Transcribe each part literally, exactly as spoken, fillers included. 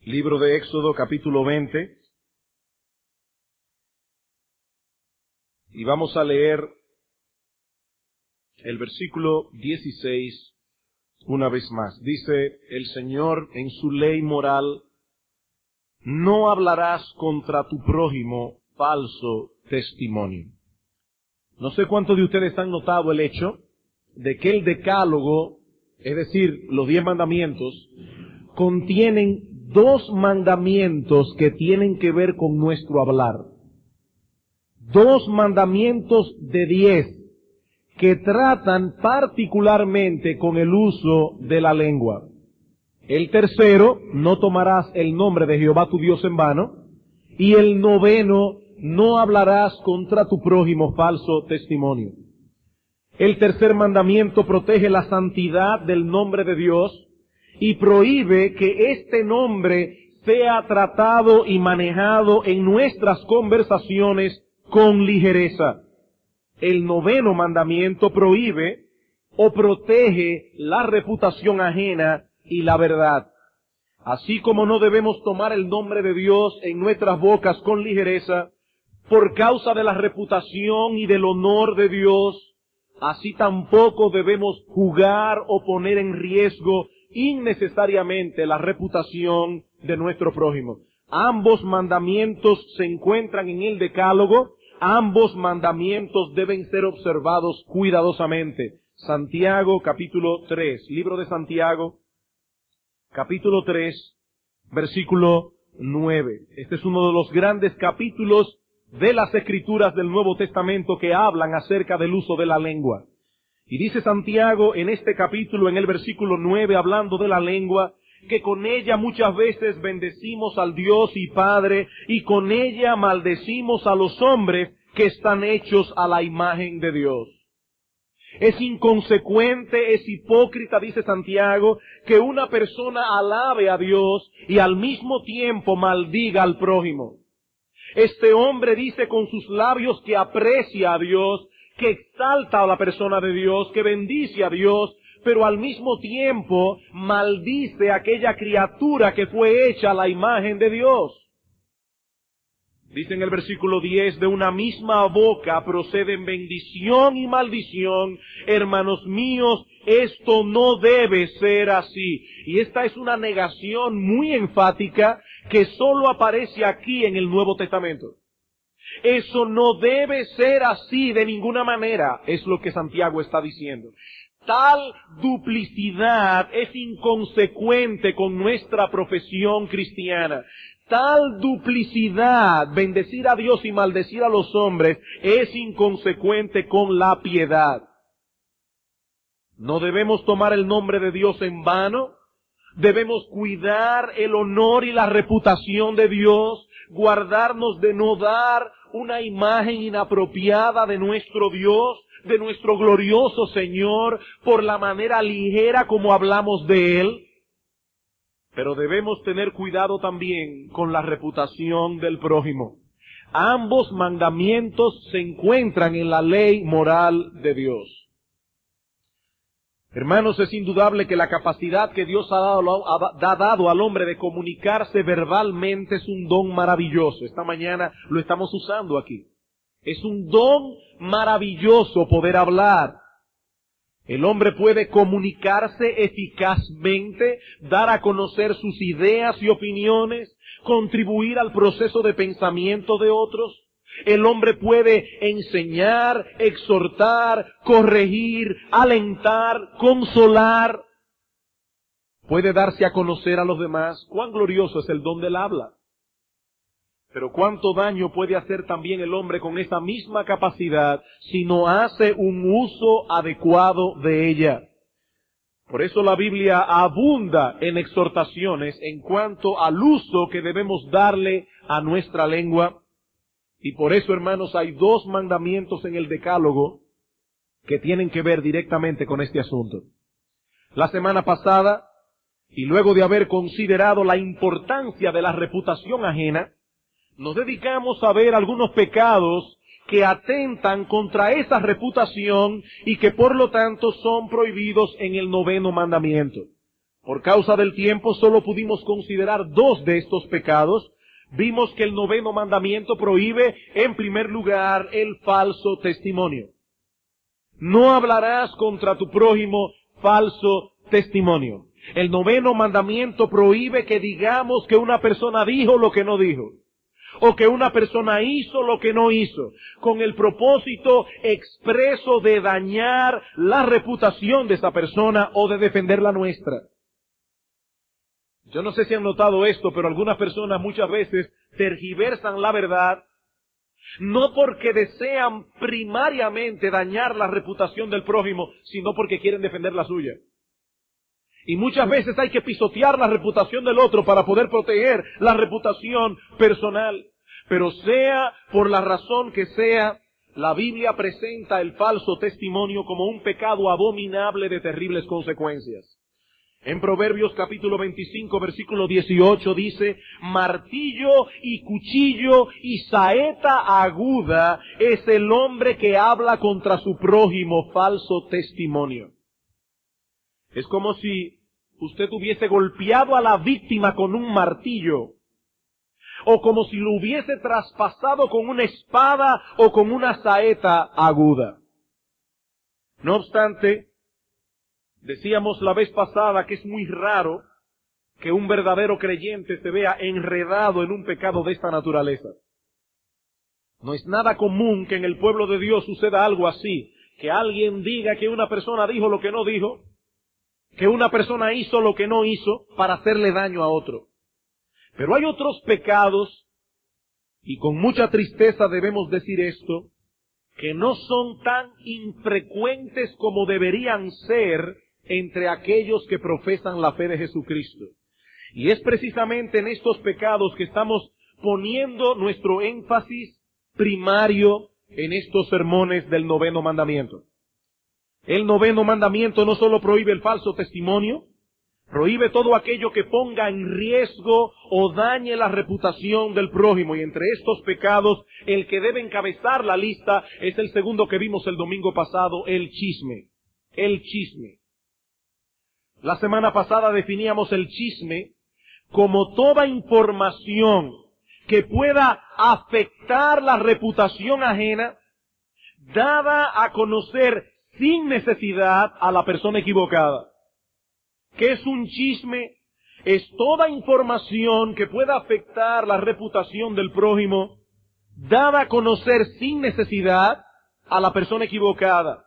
Libro de Éxodo, capítulo veinte. Y vamos a leer el versículo dieciséis una vez más. Dice el Señor en su ley moral: no hablarás contra tu prójimo falso testimonio. No sé cuántos de ustedes han notado el hecho de que el decálogo, es decir, los diez mandamientos, contienen dos mandamientos que tienen que ver con nuestro hablar. Dos mandamientos de diez que tratan particularmente con el uso de la lengua. El tercero: no tomarás el nombre de Jehová tu Dios en vano. Y el noveno: no hablarás contra tu prójimo falso testimonio. El tercer mandamiento protege la santidad del nombre de Dios y prohíbe que este nombre sea tratado y manejado en nuestras conversaciones con ligereza. El noveno mandamiento prohíbe o protege la reputación ajena y la verdad. Así como no debemos tomar el nombre de Dios en nuestras bocas con ligereza, por causa de la reputación y del honor de Dios, así tampoco debemos jugar o poner en riesgo innecesariamente la reputación de nuestro prójimo. Ambos mandamientos se encuentran en el Decálogo. Ambos mandamientos deben ser observados cuidadosamente. Santiago, capítulo tres, libro de Santiago, capítulo tres, versículo nueve. Este es uno de los grandes capítulos de las Escrituras del Nuevo Testamento que hablan acerca del uso de la lengua. Y dice Santiago en este capítulo, en el versículo nueve, hablando de la lengua, que con ella muchas veces bendecimos al Dios y Padre, y con ella maldecimos a los hombres que están hechos a la imagen de Dios. Es inconsecuente, es hipócrita, dice Santiago, que una persona alabe a Dios y al mismo tiempo maldiga al prójimo. Este hombre dice con sus labios que aprecia a Dios, que exalta a la persona de Dios, que bendice a Dios, pero al mismo tiempo maldice a aquella criatura que fue hecha a la imagen de Dios. Dice en el versículo diez, de una misma boca proceden bendición y maldición. Hermanos míos, esto no debe ser así. Y esta es una negación muy enfática que solo aparece aquí en el Nuevo Testamento. Eso no debe ser así de ninguna manera, es lo que Santiago está diciendo. Tal duplicidad es inconsecuente con nuestra profesión cristiana. Tal duplicidad, bendecir a Dios y maldecir a los hombres, es inconsecuente con la piedad. No debemos tomar el nombre de Dios en vano. Debemos cuidar el honor y la reputación de Dios, guardarnos de no dar una imagen inapropiada de nuestro Dios, de nuestro glorioso Señor, por la manera ligera como hablamos de Él. Pero debemos tener cuidado también con la reputación del prójimo. Ambos mandamientos se encuentran en la ley moral de Dios. Hermanos, es indudable que la capacidad que Dios ha dado, ha dado al hombre de comunicarse verbalmente es un don maravilloso. Esta mañana lo estamos usando aquí. Es un don maravilloso poder hablar. El hombre puede comunicarse eficazmente, dar a conocer sus ideas y opiniones, contribuir al proceso de pensamiento de otros. El hombre puede enseñar, exhortar, corregir, alentar, consolar. Puede darse a conocer a los demás. Cuán glorioso es el don del habla. Pero cuánto daño puede hacer también el hombre con esa misma capacidad si no hace un uso adecuado de ella. Por eso la Biblia abunda en exhortaciones en cuanto al uso que debemos darle a nuestra lengua. Y por eso, hermanos, hay dos mandamientos en el Decálogo que tienen que ver directamente con este asunto. La semana pasada, y luego de haber considerado la importancia de la reputación ajena, nos dedicamos a ver algunos pecados que atentan contra esa reputación y que por lo tanto son prohibidos en el noveno mandamiento. Por causa del tiempo solo pudimos considerar dos de estos pecados. Vimos que el noveno mandamiento prohíbe, en primer lugar, el falso testimonio. No hablarás contra tu prójimo falso testimonio. El noveno mandamiento prohíbe que digamos que una persona dijo lo que no dijo, o que una persona hizo lo que no hizo, con el propósito expreso de dañar la reputación de esa persona o de defender la nuestra. Yo no sé si han notado esto, pero algunas personas muchas veces tergiversan la verdad, no porque desean primariamente dañar la reputación del prójimo, sino porque quieren defender la suya. Y muchas veces hay que pisotear la reputación del otro para poder proteger la reputación personal. Pero sea por la razón que sea, la Biblia presenta el falso testimonio como un pecado abominable de terribles consecuencias. En Proverbios capítulo veinticinco, versículo dieciocho dice, martillo y cuchillo y saeta aguda es el hombre que habla contra su prójimo falso testimonio. Es como si usted hubiese golpeado a la víctima con un martillo, o como si lo hubiese traspasado con una espada o con una saeta aguda. No obstante, decíamos la vez pasada que es muy raro que un verdadero creyente se vea enredado en un pecado de esta naturaleza. No es nada común que en el pueblo de Dios suceda algo así, que alguien diga que una persona dijo lo que no dijo, que una persona hizo lo que no hizo para hacerle daño a otro. Pero hay otros pecados, y con mucha tristeza debemos decir esto, que no son tan infrecuentes como deberían ser entre aquellos que profesan la fe de Jesucristo. Y es precisamente en estos pecados que estamos poniendo nuestro énfasis primario en estos sermones del noveno mandamiento. El noveno mandamiento no solo prohíbe el falso testimonio, prohíbe todo aquello que ponga en riesgo o dañe la reputación del prójimo. Y entre estos pecados, el que debe encabezar la lista es el segundo que vimos el domingo pasado, el chisme. El chisme. La semana pasada definíamos el chisme como toda información que pueda afectar la reputación ajena, dada a conocer sin necesidad a la persona equivocada. ¿Qué es un chisme? Es toda información que pueda afectar la reputación del prójimo, dada a conocer sin necesidad a la persona equivocada.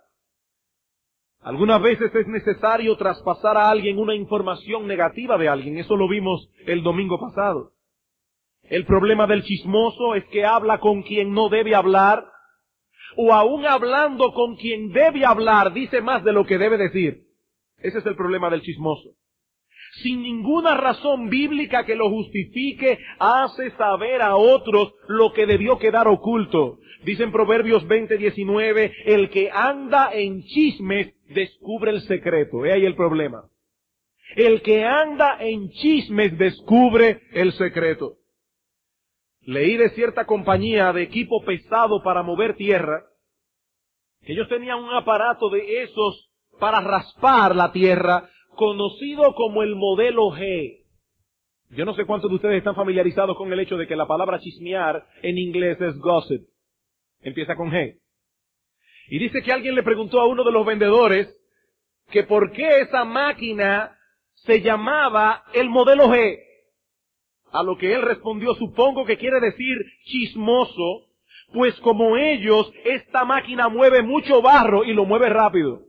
Algunas veces es necesario traspasar a alguien una información negativa de alguien. Eso lo vimos el domingo pasado. El problema del chismoso es que habla con quien no debe hablar, o aún hablando con quien debe hablar, dice más de lo que debe decir. Ese es el problema del chismoso. Sin ninguna razón bíblica que lo justifique, hace saber a otros lo que debió quedar oculto. Dice en Proverbios veinte diecinueve, el que anda en chismes descubre el secreto. He ahí el problema. El que anda en chismes descubre el secreto. Leí de cierta compañía de equipo pesado para mover tierra, que ellos tenían un aparato de esos para raspar la tierra, conocido como el modelo G. Yo no sé cuántos de ustedes están familiarizados con el hecho de que la palabra chismear en inglés es gossip. Empieza con G. Y dice que alguien le preguntó a uno de los vendedores que por qué esa máquina se llamaba el modelo G. A lo que él respondió, supongo que quiere decir chismoso, pues como ellos, esta máquina mueve mucho barro y lo mueve rápido.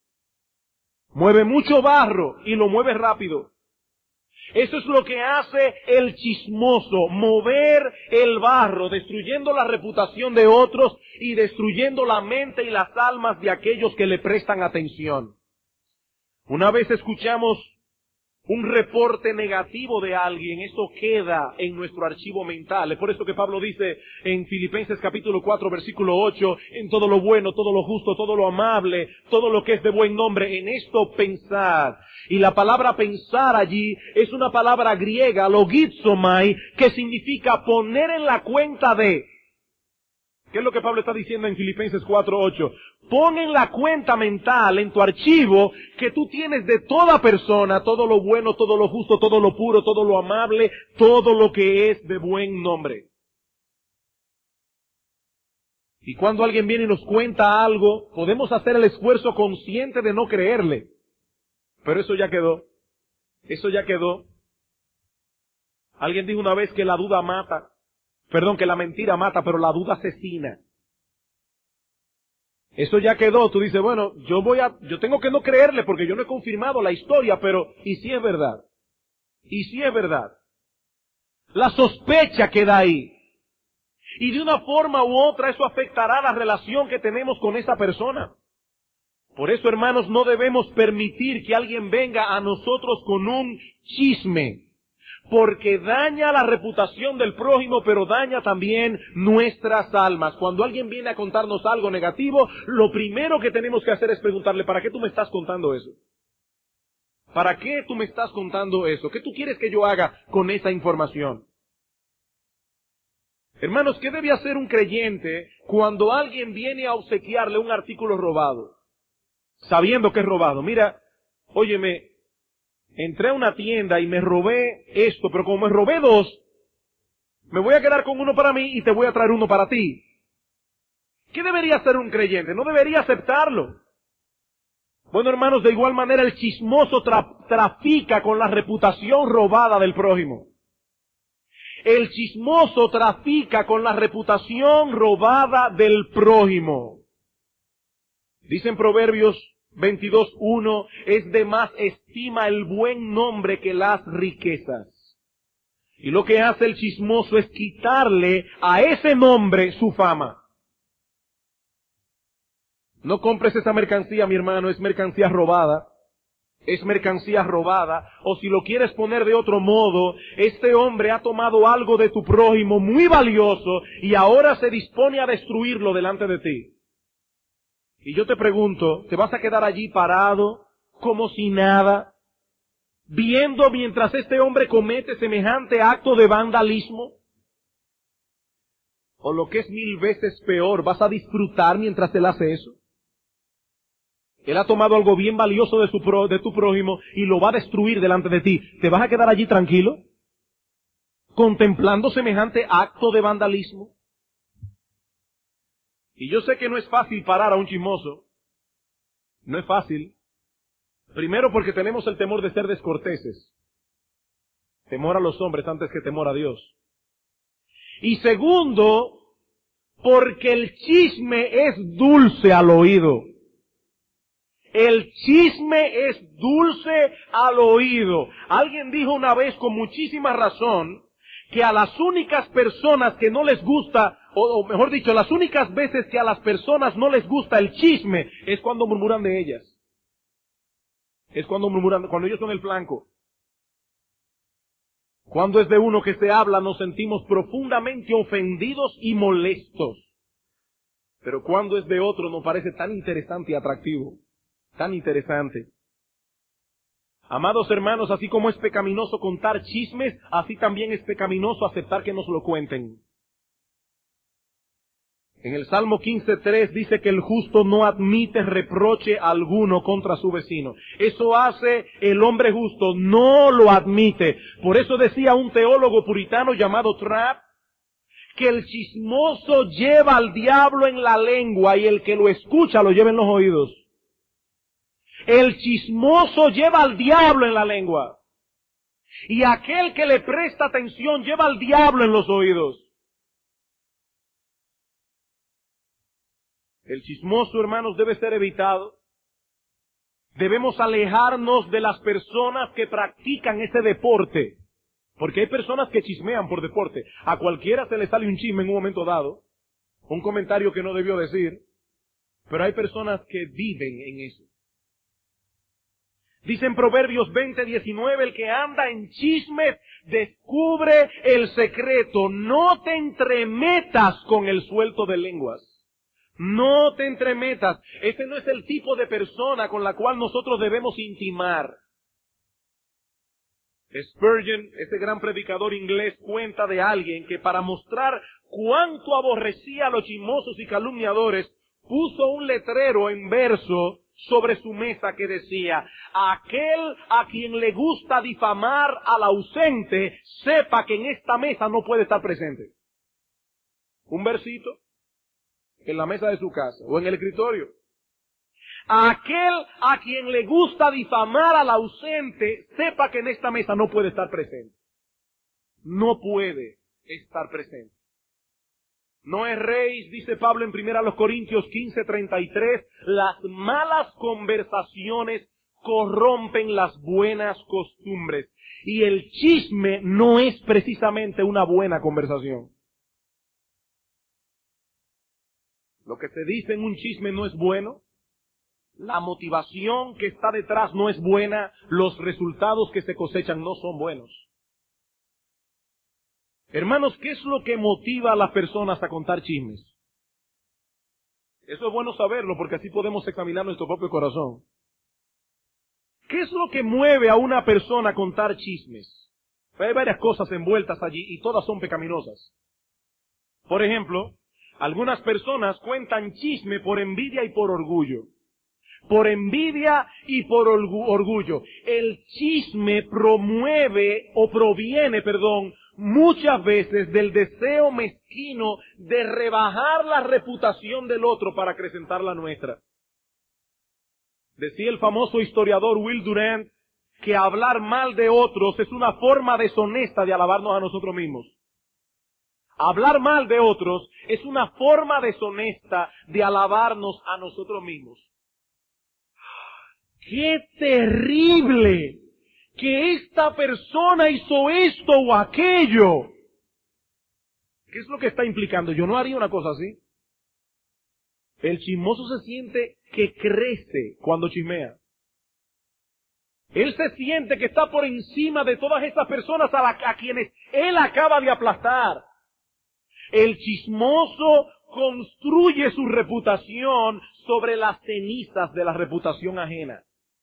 Mueve mucho barro y lo mueve rápido. Eso es lo que hace el chismoso, mover el barro, destruyendo la reputación de otros y destruyendo la mente y las almas de aquellos que le prestan atención. Una vez escuchamos un reporte negativo de alguien, eso queda en nuestro archivo mental. Es por eso que Pablo dice en Filipenses capítulo cuatro, versículo ocho, en todo lo bueno, todo lo justo, todo lo amable, todo lo que es de buen nombre, en esto pensad. Y la palabra pensar allí es una palabra griega, logizomai, que significa poner en la cuenta de. ¿Qué es lo que Pablo está diciendo en Filipenses cuatro, ocho? Pon en la cuenta mental, en tu archivo, que tú tienes de toda persona, todo lo bueno, todo lo justo, todo lo puro, todo lo amable, todo lo que es de buen nombre. Y cuando alguien viene y nos cuenta algo, podemos hacer el esfuerzo consciente de no creerle. Pero eso ya quedó. Eso ya quedó. Alguien dijo una vez que la duda mata. Perdón, que la mentira mata, pero la duda asesina. Eso ya quedó. Tú dices, bueno, yo voy a, yo tengo que no creerle porque yo no he confirmado la historia, pero, ¿y si es verdad? ¿Y si es verdad? La sospecha queda ahí. Y de una forma u otra eso afectará la relación que tenemos con esa persona. Por eso, hermanos, no debemos permitir que alguien venga a nosotros con un chisme. Porque daña la reputación del prójimo, pero daña también nuestras almas. Cuando alguien viene a contarnos algo negativo, lo primero que tenemos que hacer es preguntarle, ¿para qué tú me estás contando eso? ¿Para qué tú me estás contando eso? ¿Qué tú quieres que yo haga con esa información? Hermanos, ¿qué debe hacer un creyente cuando alguien viene a obsequiarle un artículo robado? Sabiendo que es robado. Mira, óyeme, entré a una tienda y me robé esto, pero como me robé dos, me voy a quedar con uno para mí y te voy a traer uno para ti. ¿Qué debería hacer un creyente? No debería aceptarlo. Bueno, hermanos, de igual manera el chismoso tra- trafica con la reputación robada del prójimo. El chismoso trafica con la reputación robada del prójimo. Dicen Proverbios veintidós uno, es de más estima el buen nombre que las riquezas. Y lo que hace el chismoso es quitarle a ese nombre su fama. No compres esa mercancía, mi hermano, es mercancía robada. Es mercancía robada. O si lo quieres poner de otro modo, este hombre ha tomado algo de tu prójimo muy valioso y ahora se dispone a destruirlo delante de ti. Y yo te pregunto, ¿te vas a quedar allí parado, como si nada, viendo mientras este hombre comete semejante acto de vandalismo? O lo que es mil veces peor, ¿vas a disfrutar mientras él hace eso? Él ha tomado algo bien valioso de, su pro, de tu prójimo y lo va a destruir delante de ti. ¿Te vas a quedar allí tranquilo, contemplando semejante acto de vandalismo? Y yo sé que no es fácil parar a un chismoso. No es fácil. Primero porque tenemos el temor de ser descorteses. Temor a los hombres antes que temor a Dios. Y segundo, porque el chisme es dulce al oído. El chisme es dulce al oído. Alguien dijo una vez con muchísima razón que a las únicas personas que no les gusta, o, o mejor dicho, las únicas veces que a las personas no les gusta el chisme es cuando murmuran de ellas. Es cuando murmuran, cuando ellos son el flanco. Cuando es de uno que se habla nos sentimos profundamente ofendidos y molestos. Pero cuando es de otro nos parece tan interesante y atractivo. Tan interesante. Amados hermanos, así como es pecaminoso contar chismes, así también es pecaminoso aceptar que nos lo cuenten. En el Salmo quince tres dice que el justo no admite reproche alguno contra su vecino. Eso hace el hombre justo, no lo admite. Por eso decía un teólogo puritano llamado Trapp, que el chismoso lleva al diablo en la lengua y el que lo escucha lo lleva en los oídos. El chismoso lleva al diablo en la lengua. Y aquel que le presta atención lleva al diablo en los oídos. El chismoso, hermanos, debe ser evitado. Debemos alejarnos de las personas que practican ese deporte. Porque hay personas que chismean por deporte. A cualquiera se le sale un chisme en un momento dado. Un comentario que no debió decir. Pero hay personas que viven en eso. Dice en Proverbios veinte diecinueve, el que anda en chismes descubre el secreto. No te entremetas con el suelto de lenguas. No te entremetas. Ese no es el tipo de persona con la cual nosotros debemos intimar. Spurgeon, ese gran predicador inglés, cuenta de alguien que para mostrar cuánto aborrecía a los chismosos y calumniadores, puso un letrero en verso sobre su mesa que decía: aquel a quien le gusta difamar al ausente, sepa que en esta mesa no puede estar presente. Un versito en la mesa de su casa o en el escritorio. Aquel a quien le gusta difamar al ausente, sepa que en esta mesa no puede estar presente. No puede estar presente. No erréis, dice Pablo en primera Corintios quince, treinta y tres, las malas conversaciones corrompen las buenas costumbres. Y el chisme no es precisamente una buena conversación. Lo que se dice en un chisme no es bueno. La motivación que está detrás no es buena. Los resultados que se cosechan no son buenos. Hermanos, ¿qué es lo que motiva a las personas a contar chismes? Eso es bueno saberlo porque así podemos examinar nuestro propio corazón. ¿Qué es lo que mueve a una persona a contar chismes? Hay varias cosas envueltas allí y todas son pecaminosas. Por ejemplo, algunas personas cuentan chisme por envidia y por orgullo. Por envidia y por orgullo. El chisme promueve o proviene, perdón, muchas veces del deseo mezquino de rebajar la reputación del otro para acrecentar la nuestra. Decía el famoso historiador Will Durant que hablar mal de otros es una forma deshonesta de alabarnos a nosotros mismos. Hablar mal de otros es una forma deshonesta de alabarnos a nosotros mismos. ¡Qué terrible! Que esta persona hizo esto o aquello. ¿Qué es lo que está implicando? Yo no haría una cosa así. El chismoso se siente que crece cuando chismea. Él se siente que está por encima de todas estas personas a, la, a quienes él acaba de aplastar. El chismoso construye su reputación sobre las cenizas de la reputación ajena.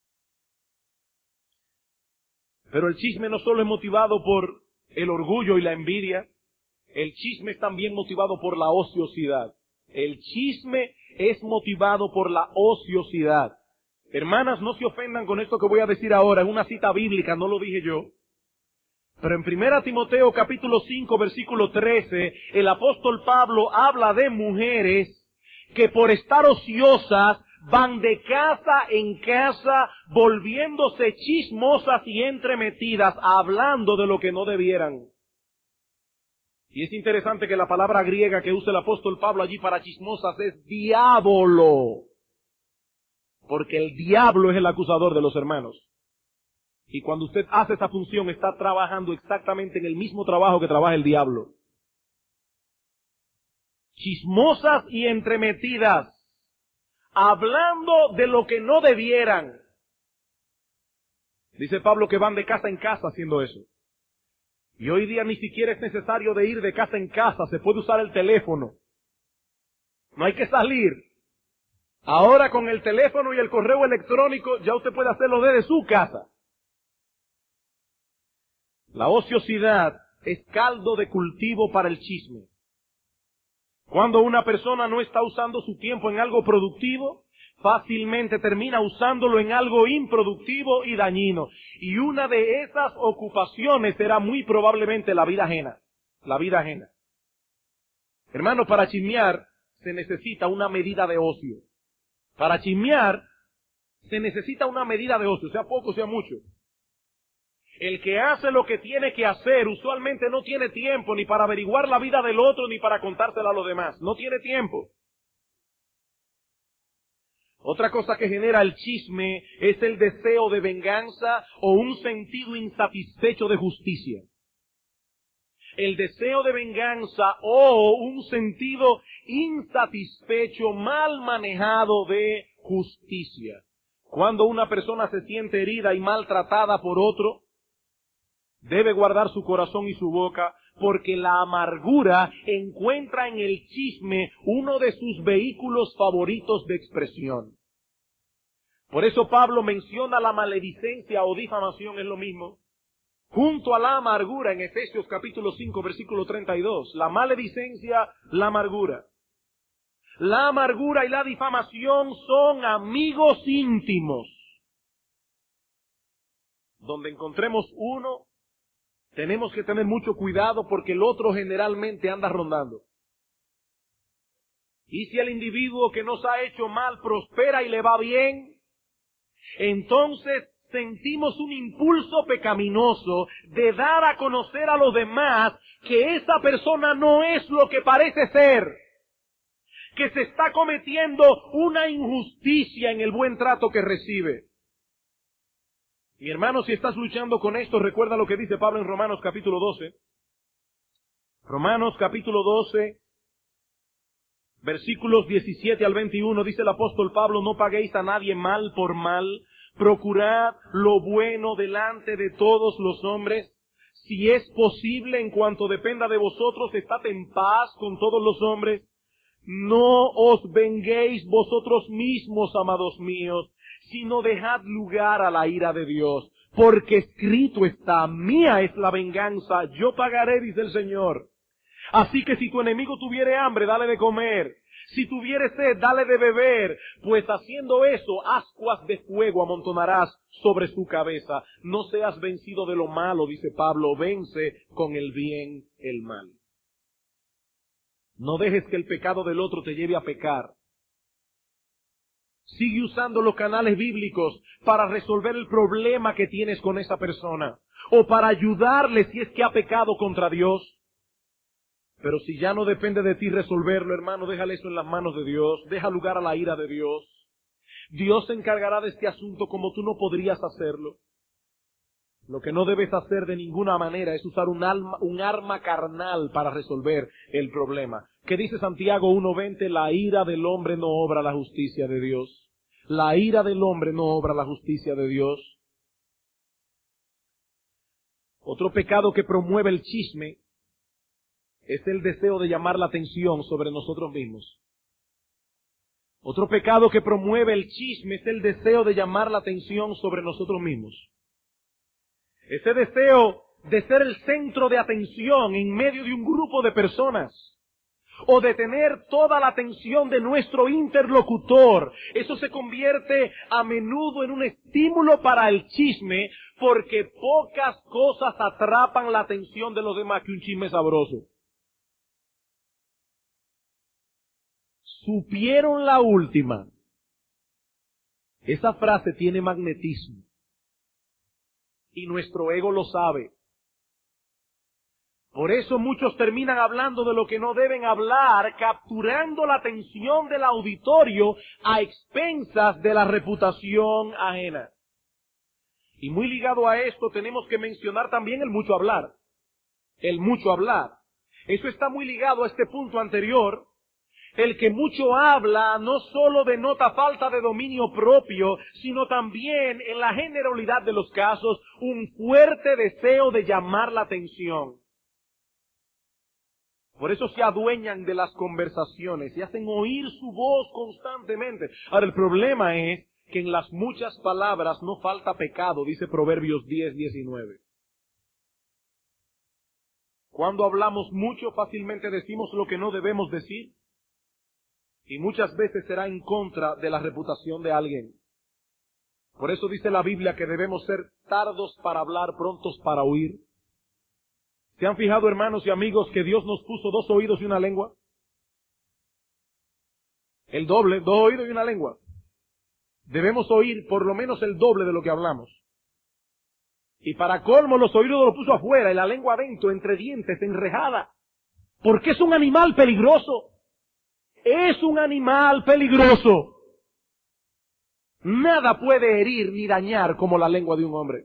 Pero el chisme no solo es motivado por el orgullo y la envidia, el chisme es también motivado por la ociosidad. El chisme es motivado por la ociosidad. Hermanas, no se ofendan con esto que voy a decir ahora, es una cita bíblica, no lo dije yo. Pero en primera Timoteo capítulo cinco versículo trece, el apóstol Pablo habla de mujeres que por estar ociosas van de casa en casa, volviéndose chismosas y entremetidas, hablando de lo que no debieran. Y es interesante que la palabra griega que usa el apóstol Pablo allí para chismosas es diablo. Porque el diablo es el acusador de los hermanos. Y cuando usted hace esa función, está trabajando exactamente en el mismo trabajo que trabaja el diablo. Chismosas y entremetidas, hablando de lo que no debieran. Dice Pablo que van de casa en casa haciendo eso. Y hoy día ni siquiera es necesario de ir de casa en casa, se puede usar el teléfono. No hay que salir. Ahora con el teléfono y el correo electrónico ya usted puede hacerlo desde su casa. La ociosidad es caldo de cultivo para el chisme. Cuando una persona no está usando su tiempo en algo productivo, fácilmente termina usándolo en algo improductivo y dañino. Y una de esas ocupaciones será muy probablemente la vida ajena. La vida ajena. Hermano, para chismear se necesita una medida de ocio. Para chismear se necesita una medida de ocio, sea poco, sea mucho. El que hace lo que tiene que hacer usualmente no tiene tiempo ni para averiguar la vida del otro ni para contársela a los demás. No tiene tiempo. Otra cosa que genera el chisme es el deseo de venganza o un sentido insatisfecho de justicia. El deseo de venganza o un sentido insatisfecho, mal manejado de justicia. Cuando una persona se siente herida y maltratada por otro, debe guardar su corazón y su boca, porque la amargura encuentra en el chisme uno de sus vehículos favoritos de expresión. Por eso Pablo menciona la maledicencia o difamación, es lo mismo, junto a la amargura en Efesios capítulo cinco, versículo treinta y dos. La maledicencia, la amargura. La amargura y la difamación son amigos íntimos. Donde encontremos uno, tenemos que tener mucho cuidado porque el otro generalmente anda rondando. Y si el individuo que nos ha hecho mal prospera y le va bien, entonces sentimos un impulso pecaminoso de dar a conocer a los demás que esa persona no es lo que parece ser, que se está cometiendo una injusticia en el buen trato que recibe. Mi hermano, si estás luchando con esto, recuerda lo que dice Pablo en Romanos capítulo doce. Romanos capítulo doce, versículos diecisiete al veintiuno, dice el apóstol Pablo: no paguéis a nadie mal por mal, procurad lo bueno delante de todos los hombres. Si es posible, en cuanto dependa de vosotros, estad en paz con todos los hombres. No os venguéis vosotros mismos, amados míos, sino dejad lugar a la ira de Dios. Porque escrito está: mía es la venganza, yo pagaré, dice el Señor. Así que si tu enemigo tuviere hambre, dale de comer. Si tuviere sed, dale de beber. Pues haciendo eso, ascuas de fuego amontonarás sobre su cabeza. No seas vencido de lo malo, dice Pablo, vence con el bien el mal. No dejes que el pecado del otro te lleve a pecar. Sigue usando los canales bíblicos para resolver el problema que tienes con esa persona, o para ayudarle si es que ha pecado contra Dios. Pero si ya no depende de ti resolverlo, hermano, déjale eso en las manos de Dios, deja lugar a la ira de Dios. Dios se encargará de este asunto como tú no podrías hacerlo. Lo que no debes hacer de ninguna manera es usar un, alma, un arma carnal para resolver el problema. ¿Qué dice Santiago uno veinte? La ira del hombre no obra la justicia de Dios. La ira del hombre no obra la justicia de Dios. Otro pecado que promueve el chisme es el deseo de llamar la atención sobre nosotros mismos. Otro pecado que promueve el chisme es el deseo de llamar la atención sobre nosotros mismos. Ese deseo de ser el centro de atención en medio de un grupo de personas, o de tener toda la atención de nuestro interlocutor. Eso se convierte a menudo en un estímulo para el chisme, porque pocas cosas atrapan la atención de los demás que un chisme sabroso. Supieron la última. Esa frase tiene magnetismo. Y nuestro ego lo sabe. Por eso muchos terminan hablando de lo que no deben hablar, capturando la atención del auditorio a expensas de la reputación ajena. Y muy ligado a esto tenemos que mencionar también el mucho hablar. El mucho hablar. Eso está muy ligado a este punto anterior. El que mucho habla no solo denota falta de dominio propio, sino también, en la generalidad de los casos, un fuerte deseo de llamar la atención. Por eso se adueñan de las conversaciones y hacen oír su voz constantemente. Ahora, el problema es que en las muchas palabras no falta pecado, dice Proverbios diez, diecinueve. Cuando hablamos mucho, fácilmente decimos lo que no debemos decir. Y muchas veces será en contra de la reputación de alguien. Por eso dice la Biblia que debemos ser tardos para hablar, prontos para oír. ¿Se han fijado, hermanos y amigos, que Dios nos puso dos oídos y una lengua? El doble, dos oídos y una lengua. Debemos oír por lo menos el doble de lo que hablamos. Y para colmo, los oídos los puso afuera y la lengua adentro, entre dientes, enrejada. Porque es un animal peligroso. Es un animal peligroso. Nada puede herir ni dañar como la lengua de un hombre.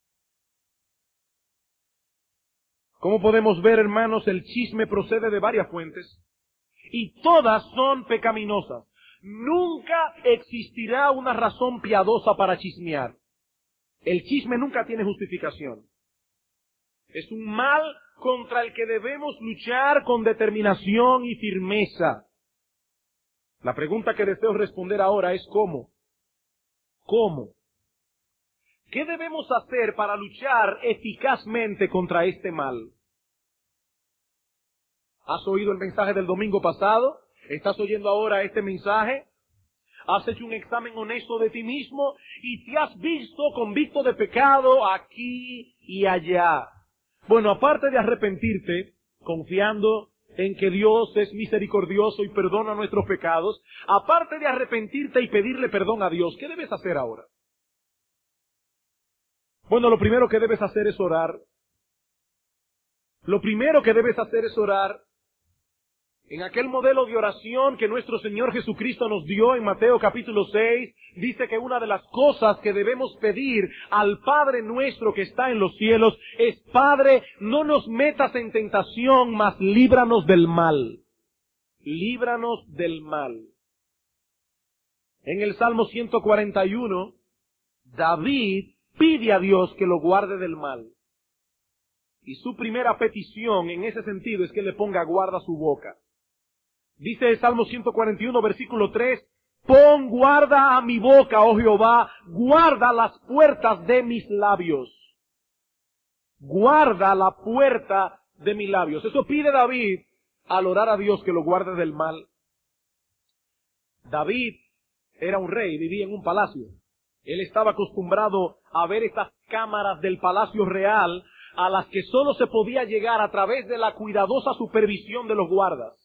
Como podemos ver, hermanos, el chisme procede de varias fuentes y todas son pecaminosas. Nunca existirá una razón piadosa para chismear. El chisme nunca tiene justificación. Es un mal contra el que debemos luchar con determinación y firmeza. La pregunta que deseo responder ahora es ¿cómo? ¿Cómo? ¿Qué debemos hacer para luchar eficazmente contra este mal? ¿Has oído el mensaje del domingo pasado? ¿Estás oyendo ahora este mensaje? ¿Has hecho un examen honesto de ti mismo y te has visto convicto de pecado aquí y allá? Bueno, aparte de arrepentirte, confiando en que Dios es misericordioso y perdona nuestros pecados, aparte de arrepentirte y pedirle perdón a Dios, ¿qué debes hacer ahora? Bueno, lo primero que debes hacer es orar. Lo primero que debes hacer es orar en aquel modelo de oración que nuestro Señor Jesucristo nos dio en Mateo capítulo seis. Dice que una de las cosas que debemos pedir al Padre nuestro que está en los cielos es: Padre, no nos metas en tentación, mas líbranos del mal. Líbranos del mal. En el Salmo ciento cuarenta y uno, David pide a Dios que lo guarde del mal. Y su primera petición en ese sentido es que le ponga guarda su boca. Dice el Salmo ciento cuarenta y uno, versículo tres, pon guarda a mi boca, oh Jehová, guarda las puertas de mis labios. Guarda la puerta de mis labios. Eso pide David al orar a Dios que lo guarde del mal. David era un rey, vivía en un palacio. Él estaba acostumbrado a ver estas cámaras del palacio real a las que solo se podía llegar a través de la cuidadosa supervisión de los guardas.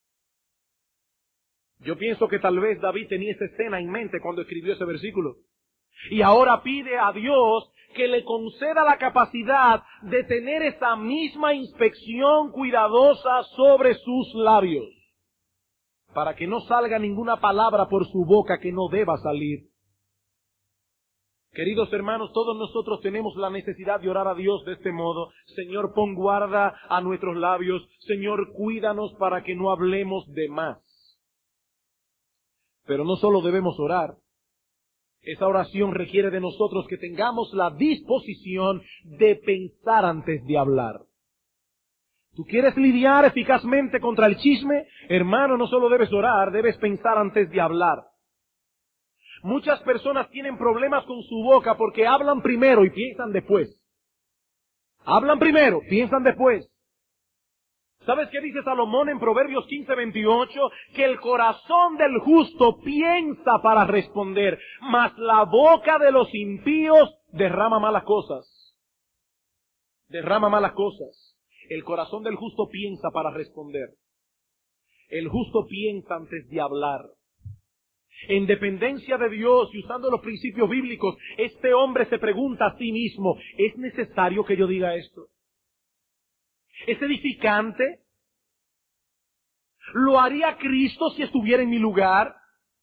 Yo pienso que tal vez David tenía esa escena en mente cuando escribió ese versículo. Y ahora pide a Dios que le conceda la capacidad de tener esa misma inspección cuidadosa sobre sus labios, para que no salga ninguna palabra por su boca que no deba salir. Queridos hermanos, todos nosotros tenemos la necesidad de orar a Dios de este modo. Señor, pon guarda a nuestros labios. Señor, cuídanos para que no hablemos de más. Pero no solo debemos orar. Esa oración requiere de nosotros que tengamos la disposición de pensar antes de hablar. ¿Tú quieres lidiar eficazmente contra el chisme? Hermano, no solo debes orar, debes pensar antes de hablar. Muchas personas tienen problemas con su boca porque hablan primero y piensan después. Hablan primero, piensan después. ¿Sabes qué dice Salomón en Proverbios quince veintiocho? Que el corazón del justo piensa para responder, mas la boca de los impíos derrama malas cosas. Derrama malas cosas. El corazón del justo piensa para responder. El justo piensa antes de hablar. En dependencia de Dios y usando los principios bíblicos, este hombre se pregunta a sí mismo, ¿es necesario que yo diga esto? ¿Es edificante? ¿Lo haría Cristo si estuviera en mi lugar?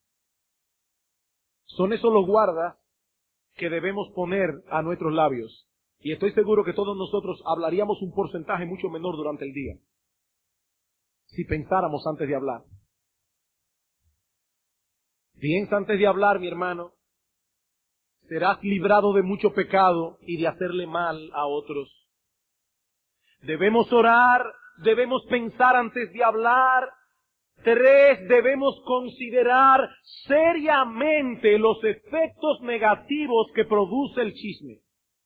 Son esos los guardas que debemos poner a nuestros labios. Y estoy seguro que todos nosotros hablaríamos un porcentaje mucho menor durante el día, si pensáramos antes de hablar. Piensa antes de hablar, mi hermano. Serás librado de mucho pecado y de hacerle mal a otros. Debemos orar, debemos pensar antes de hablar. Tres, debemos considerar seriamente los efectos negativos que produce el chisme.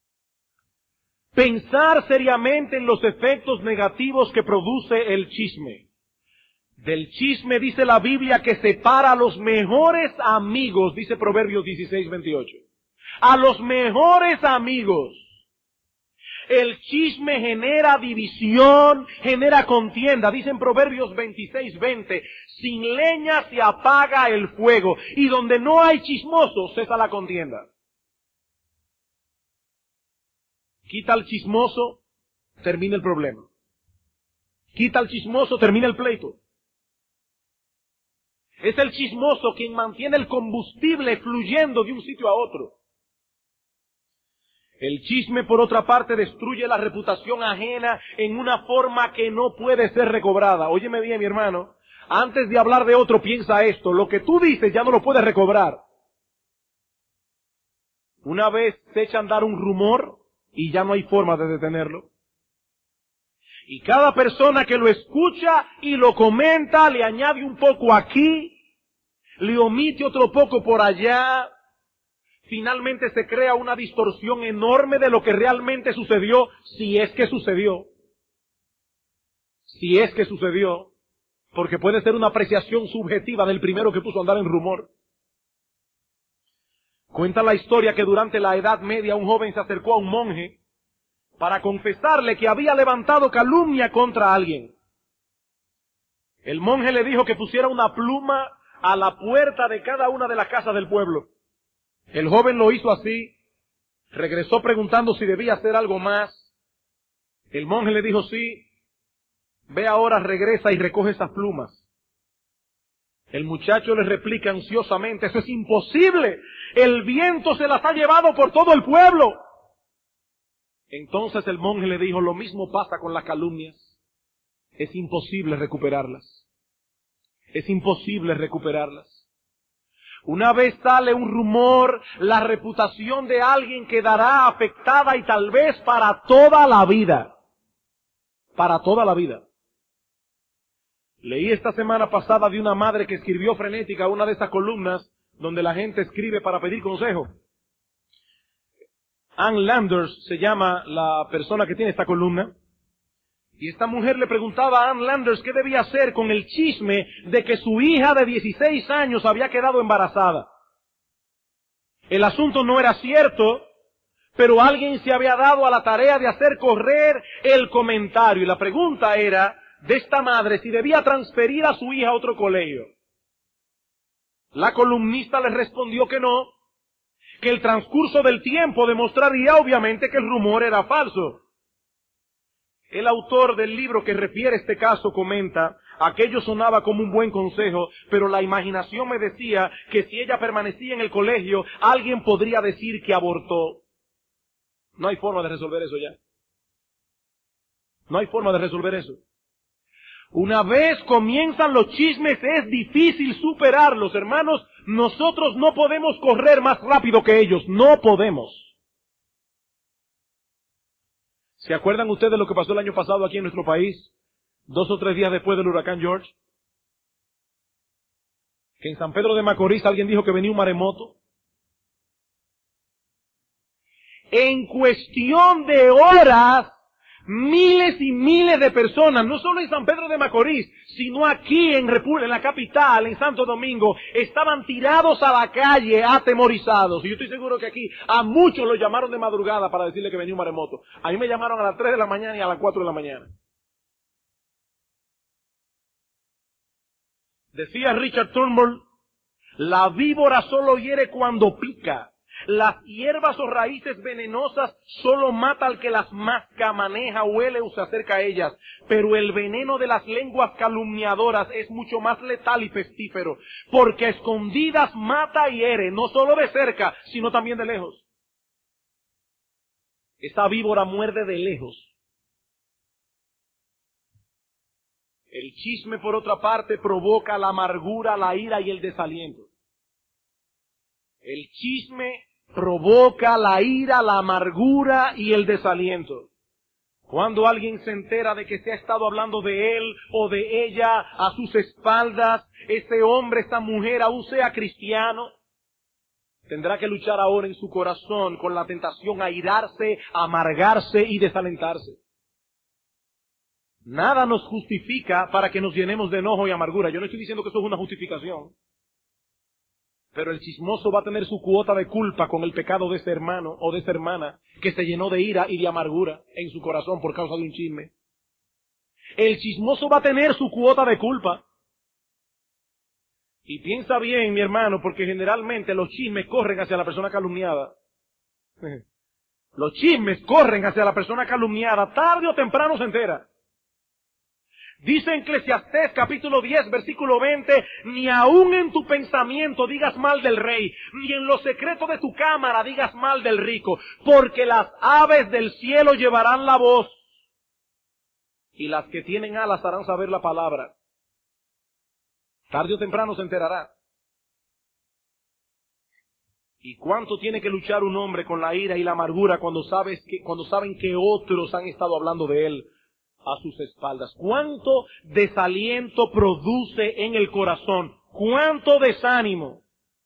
Pensar seriamente en los efectos negativos que produce el chisme. Del chisme dice la Biblia que separa a los mejores amigos, dice Proverbios dieciséis veintiocho. A los mejores amigos. El chisme genera división, genera contienda. Dice en Proverbios veintiséis veinte, sin leña se apaga el fuego, y donde no hay chismosos cesa la contienda. Quita al chismoso, termina el problema. Quita al chismoso, termina el pleito. Es el chismoso quien mantiene el combustible fluyendo de un sitio a otro. El chisme, por otra parte, destruye la reputación ajena en una forma que no puede ser recobrada. Óyeme bien, mi hermano. Antes de hablar de otro, piensa esto. Lo que tú dices ya no lo puedes recobrar. Una vez se echa a andar un rumor y ya no hay forma de detenerlo. Y cada persona que lo escucha y lo comenta, le añade un poco aquí, le omite otro poco por allá. Finalmente se crea una distorsión enorme de lo que realmente sucedió, si es que sucedió. Si es que sucedió. porque puede ser una apreciación subjetiva del primero que puso a andar en rumor. Cuenta la historia que durante la Edad Media un joven se acercó a un monje para confesarle que había levantado calumnia contra alguien. El monje le dijo que pusiera una pluma a la puerta de cada una de las casas del pueblo. El joven lo hizo así, regresó preguntando si debía hacer algo más. El monje le dijo, sí, ve ahora, regresa y recoge esas plumas. El muchacho le replica ansiosamente, eso es imposible, el viento se las ha llevado por todo el pueblo. Entonces el monje le dijo, lo mismo pasa con las calumnias, es imposible recuperarlas, es imposible recuperarlas. Una vez sale un rumor, la reputación de alguien quedará afectada y tal vez para toda la vida, para toda la vida. Leí esta semana pasada de una madre que escribió frenética una de esas columnas donde la gente escribe para pedir consejo. Ann Landers se llama la persona que tiene esta columna. Y esta mujer le preguntaba a Ann Landers qué debía hacer con el chisme de que su hija de dieciséis años había quedado embarazada. El asunto no era cierto, pero alguien se había dado a la tarea de hacer correr el comentario. Y la pregunta era de esta madre si debía transferir a su hija a otro colegio. La columnista le respondió que no, que el transcurso del tiempo demostraría obviamente que el rumor era falso. El autor del libro que refiere este caso comenta, aquello sonaba como un buen consejo, pero la imaginación me decía que si ella permanecía en el colegio, alguien podría decir que abortó. No hay forma de resolver eso ya. No hay forma de resolver eso. Una vez comienzan los chismes, es difícil superarlos, hermanos. Nosotros no podemos correr más rápido que ellos, no podemos. ¿Se acuerdan ustedes de lo que pasó el año pasado aquí en nuestro país? Dos o tres días después del huracán George. Que en San Pedro de Macorís alguien dijo que venía un maremoto. En cuestión de horas, miles y miles de personas, no solo en San Pedro de Macorís, sino aquí en República, en la capital, en Santo Domingo, estaban tirados a la calle atemorizados. Y yo estoy seguro que aquí a muchos los llamaron de madrugada para decirle que venía un maremoto. A mí me llamaron a las tres de la mañana y a las cuatro de la mañana. Decía Richard Turnbull, la víbora solo hiere cuando pica. Las hierbas o raíces venenosas solo mata al que las masca, maneja, huele o se acerca a ellas. Pero el veneno de las lenguas calumniadoras es mucho más letal y pestífero, porque a escondidas mata y hiere, no solo de cerca, sino también de lejos. Esta víbora muerde de lejos. El chisme, por otra parte, provoca la amargura, la ira y el desaliento. El chisme provoca la ira, la amargura y el desaliento. Cuando alguien se entera de que se ha estado hablando de él o de ella a sus espaldas, ese hombre, esa mujer, aún sea cristiano, tendrá que luchar ahora en su corazón con la tentación a irarse, a amargarse y desalentarse. Nada nos justifica para que nos llenemos de enojo y amargura. Yo no estoy diciendo que eso es una justificación. Pero el chismoso va a tener su cuota de culpa con el pecado de ese hermano o de esa hermana que se llenó de ira y de amargura en su corazón por causa de un chisme. El chismoso va a tener su cuota de culpa. Y piensa bien, mi hermano, porque generalmente los chismes corren hacia la persona calumniada. Los chismes corren hacia la persona calumniada, tarde o temprano se entera. Dice en Eclesiastés capítulo diez, versículo veinte, ni aun en tu pensamiento digas mal del rey, ni en lo secreto de tu cámara digas mal del rico, porque las aves del cielo llevarán la voz, y las que tienen alas harán saber la palabra. Tarde o temprano se enterará. ¿Y cuánto tiene que luchar un hombre con la ira y la amargura cuando sabes que, cuando saben que otros han estado hablando de él a sus espaldas? ¿Cuánto desaliento produce en el corazón? ¿Cuánto desánimo?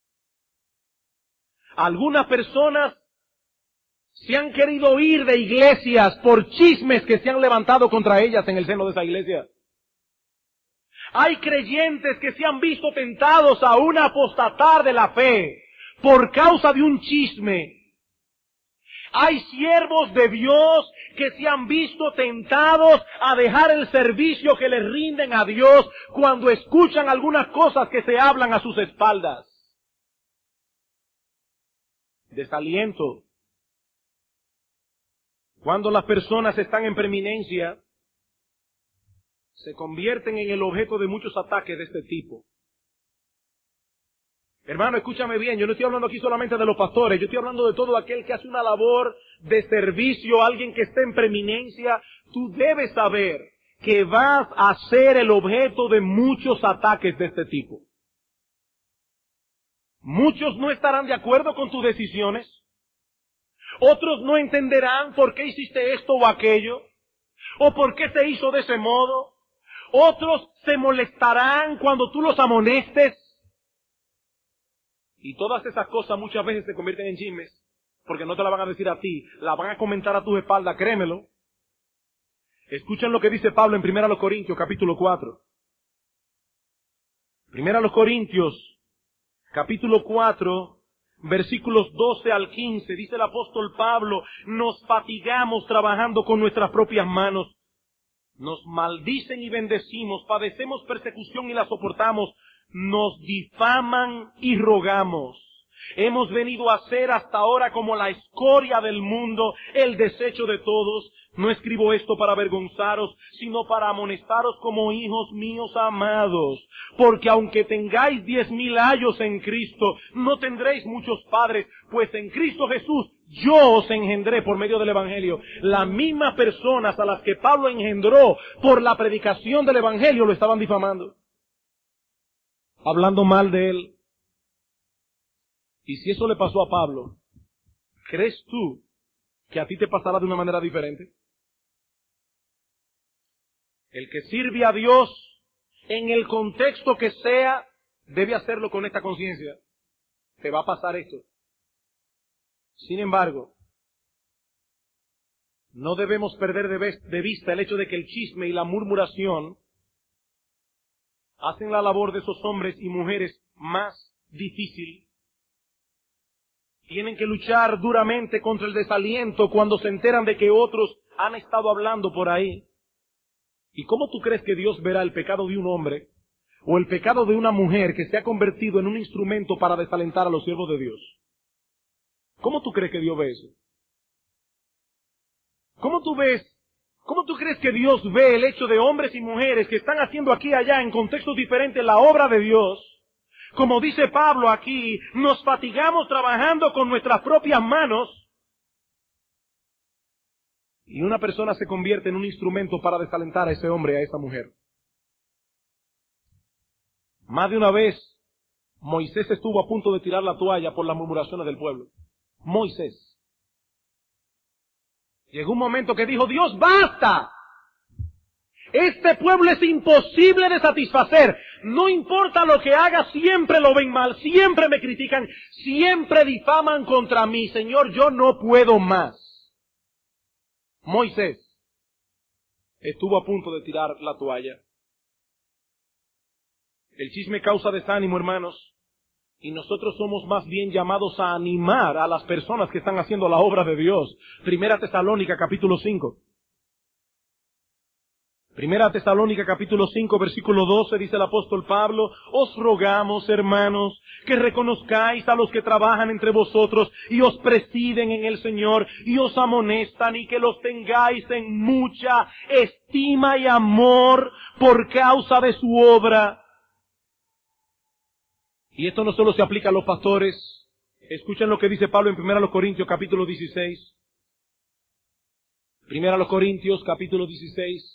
Algunas personas se han querido ir de iglesias por chismes que se han levantado contra ellas en el seno de esa iglesia. Hay creyentes que se han visto tentados a un apostatar de la fe por causa de un chisme. Hay siervos de Dios que se han visto tentados a dejar el servicio que les rinden a Dios cuando escuchan algunas cosas que se hablan a sus espaldas. Desaliento. Cuando las personas están en preeminencia, se convierten en el objeto de muchos ataques de este tipo. Hermano, escúchame bien, yo no estoy hablando aquí solamente de los pastores, yo estoy hablando de todo aquel que hace una labor de servicio, alguien que esté en preeminencia. Tú debes saber que vas a ser el objeto de muchos ataques de este tipo. Muchos no estarán de acuerdo con tus decisiones. Otros no entenderán por qué hiciste esto o aquello, o por qué se hizo de ese modo. Otros se molestarán cuando tú los amonestes. Y todas esas cosas muchas veces se convierten en chismes, porque no te la van a decir a ti, la van a comentar a tus espaldas, créemelo. Escuchen lo que dice Pablo en Primera los Corintios, capítulo cuatro. Primera los Corintios, capítulo cuatro, versículos doce al quince, dice el apóstol Pablo: nos fatigamos trabajando con nuestras propias manos, nos maldicen y bendecimos, padecemos persecución y la soportamos, nos difaman y rogamos. Hemos venido a ser hasta ahora como la escoria del mundo, el desecho de todos. No escribo esto para avergonzaros, sino para amonestaros como hijos míos amados. Porque aunque tengáis diez mil años en Cristo, no tendréis muchos padres, pues en Cristo Jesús yo os engendré por medio del Evangelio. Las mismas personas a las que Pablo engendró por la predicación del Evangelio lo estaban difamando, hablando mal de él. Y si eso le pasó a Pablo, ¿crees tú que a ti te pasará de una manera diferente? El que sirve a Dios, en el contexto que sea, debe hacerlo con esta conciencia. Te va a pasar esto. Sin embargo, no debemos perder de vista el hecho de que el chisme y la murmuración hacen la labor de esos hombres y mujeres más difícil. Tienen que luchar duramente contra el desaliento cuando se enteran de que otros han estado hablando por ahí. ¿Y cómo tú crees que Dios verá el pecado de un hombre o el pecado de una mujer que se ha convertido en un instrumento para desalentar a los siervos de Dios? ¿Cómo tú crees que Dios ve eso? ¿Cómo tú ves, cómo tú crees que Dios ve el hecho de hombres y mujeres que están haciendo aquí y allá en contextos diferentes la obra de Dios? Como dice Pablo aquí, nos fatigamos trabajando con nuestras propias manos, y una persona se convierte en un instrumento para desalentar a ese hombre, a esa mujer. Más de una vez, Moisés estuvo a punto de tirar la toalla por las murmuraciones del pueblo. Moisés. Llegó un momento que dijo: Dios, basta. Este pueblo es imposible de satisfacer. No importa lo que haga, siempre lo ven mal, siempre me critican, siempre difaman contra mí. Señor, yo no puedo más. Moisés estuvo a punto de tirar la toalla. El chisme causa desánimo, hermanos, y nosotros somos más bien llamados a animar a las personas que están haciendo la obra de Dios. Primera Tesalónica, capítulo cinco. Primera Tesalónica capítulo cinco, versículo doce, dice el apóstol Pablo: os rogamos, hermanos, que reconozcáis a los que trabajan entre vosotros y os presiden en el Señor y os amonestan, y que los tengáis en mucha estima y amor por causa de su obra. Y esto no solo se aplica a los pastores. Escuchen lo que dice Pablo en Primera Corintios capítulo dieciséis. Primera Corintios capítulo dieciséis.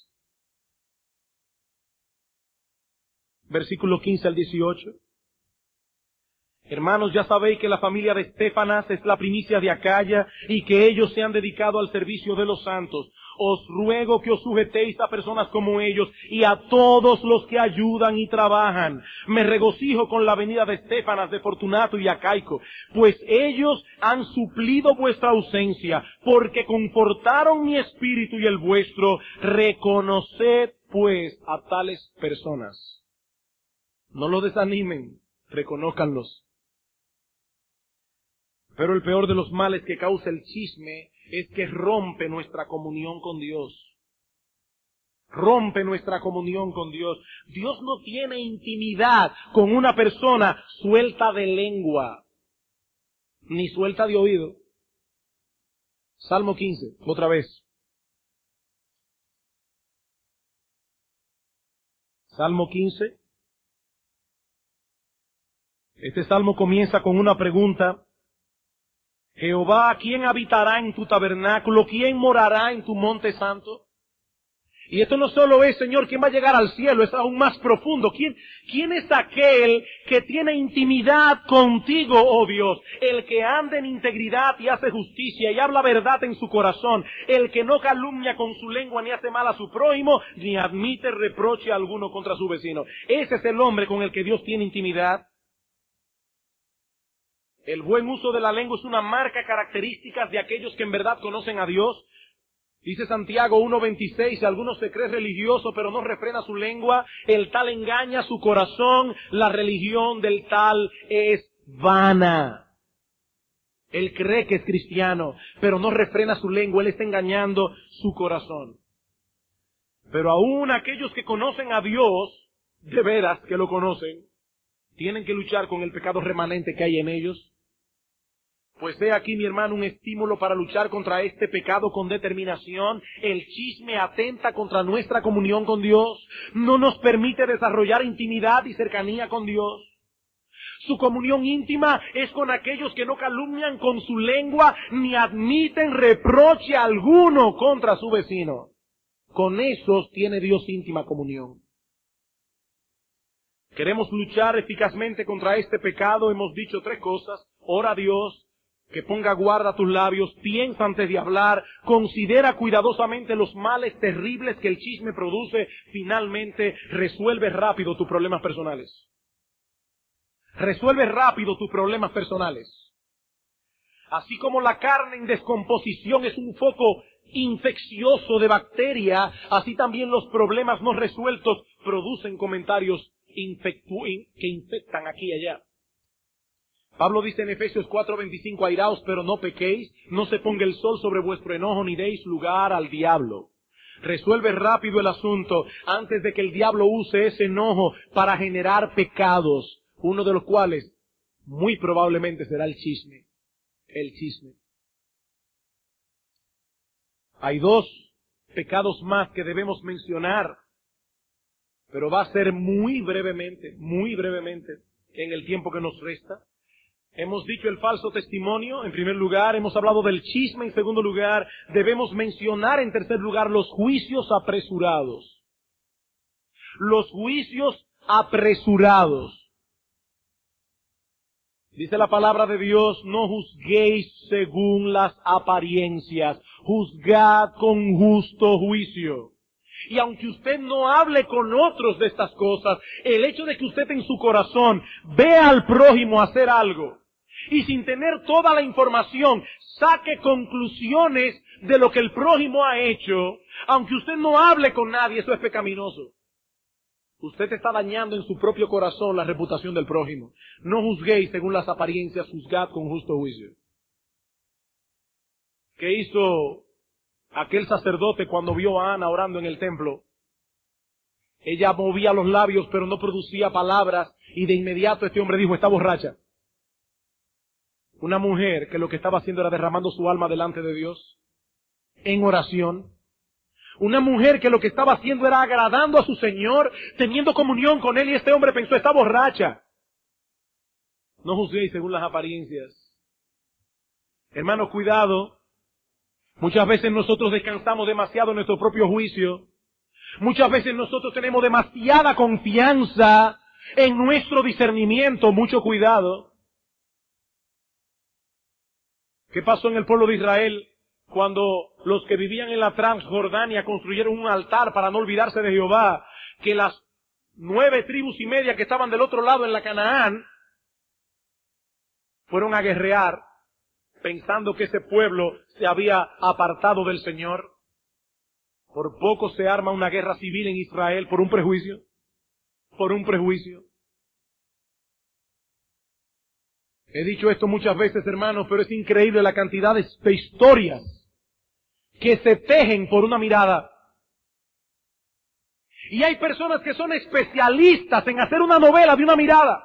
Versículo quince al dieciocho. Hermanos, ya sabéis que la familia de Estéfanas es la primicia de Acaya y que ellos se han dedicado al servicio de los santos. Os ruego que os sujetéis a personas como ellos y a todos los que ayudan y trabajan. Me regocijo con la venida de Estéfanas, de Fortunato y Acaico, pues ellos han suplido vuestra ausencia, porque confortaron mi espíritu y el vuestro. Reconoced pues a tales personas. No lo desanimen, reconózcanlos. Pero el peor de los males que causa el chisme es que rompe nuestra comunión con Dios. Rompe nuestra comunión con Dios. Dios no tiene intimidad con una persona suelta de lengua, ni suelta de oído. Salmo quince, otra vez. Salmo quince. Este salmo comienza con una pregunta. Jehová, ¿quién habitará en tu tabernáculo? ¿Quién morará en tu monte santo? Y esto no solo es, Señor, ¿quién va a llegar al cielo? Es aún más profundo. ¿Quién, quién es aquel que tiene intimidad contigo, oh Dios? El que anda en integridad y hace justicia y habla verdad en su corazón. El que no calumnia con su lengua ni hace mal a su prójimo, ni admite reproche alguno contra su vecino. Ese es el hombre con el que Dios tiene intimidad. El buen uso de la lengua es una marca característica de aquellos que en verdad conocen a Dios. Dice Santiago uno veintiséis, si alguno se cree religioso pero no refrena su lengua, el tal engaña su corazón, la religión del tal es vana. Él cree que es cristiano, pero no refrena su lengua, él está engañando su corazón. Pero aún aquellos que conocen a Dios, de veras que lo conocen, tienen que luchar con el pecado remanente que hay en ellos. Pues he aquí, mi hermano, un estímulo para luchar contra este pecado con determinación. El chisme atenta contra nuestra comunión con Dios. No nos permite desarrollar intimidad y cercanía con Dios. Su comunión íntima es con aquellos que no calumnian con su lengua ni admiten reproche alguno contra su vecino. Con esos tiene Dios íntima comunión. Queremos luchar eficazmente contra este pecado. Hemos dicho tres cosas. Ora a Dios, que ponga guarda a tus labios, piensa antes de hablar, considera cuidadosamente los males terribles que el chisme produce. Finalmente, resuelve rápido tus problemas personales. Resuelve rápido tus problemas personales. Así como la carne en descomposición es un foco infeccioso de bacteria, así también los problemas no resueltos producen comentarios infectu- que infectan aquí y allá. Pablo dice en Efesios cuatro veinticinco, airaos pero no pequéis, no se ponga el sol sobre vuestro enojo ni deis lugar al diablo. Resuelve rápido el asunto antes de que el diablo use ese enojo para generar pecados, uno de los cuales muy probablemente será el chisme. El chisme. Hay dos pecados más que debemos mencionar, pero va a ser muy brevemente, muy brevemente, en el tiempo que nos resta. Hemos dicho el falso testimonio, en primer lugar. Hemos hablado del chisme, en segundo lugar. Debemos mencionar, en tercer lugar, los juicios apresurados. Los juicios apresurados. Dice la palabra de Dios, no juzguéis según las apariencias, juzgad con justo juicio. Y aunque usted no hable con otros de estas cosas, el hecho de que usted en su corazón vea al prójimo hacer algo, y sin tener toda la información, saque conclusiones de lo que el prójimo ha hecho, aunque usted no hable con nadie, eso es pecaminoso. Usted está dañando en su propio corazón la reputación del prójimo. No juzguéis según las apariencias, juzgad con justo juicio. ¿Qué hizo aquel sacerdote cuando vio a Ana orando en el templo? Ella movía los labios pero no producía palabras, y de inmediato este hombre dijo, está borracha. Una mujer que lo que estaba haciendo era derramando su alma delante de Dios en oración. Una mujer que lo que estaba haciendo era agradando a su Señor, teniendo comunión con Él, y este hombre pensó, está borracha. No juzguéis según las apariencias. Hermanos, cuidado. Muchas veces nosotros descansamos demasiado en nuestro propio juicio. Muchas veces nosotros tenemos demasiada confianza en nuestro discernimiento. Mucho cuidado. ¿Qué pasó en el pueblo de Israel cuando los que vivían en la Transjordania construyeron un altar para no olvidarse de Jehová? Que las nueve tribus y media que estaban del otro lado en la Canaán fueron a guerrear pensando que ese pueblo se había apartado del Señor. Por poco se arma una guerra civil en Israel por un prejuicio. Por un prejuicio. He dicho esto muchas veces, hermanos, pero es increíble la cantidad de, de historias que se tejen por una mirada. Y hay personas que son especialistas en hacer una novela de una mirada.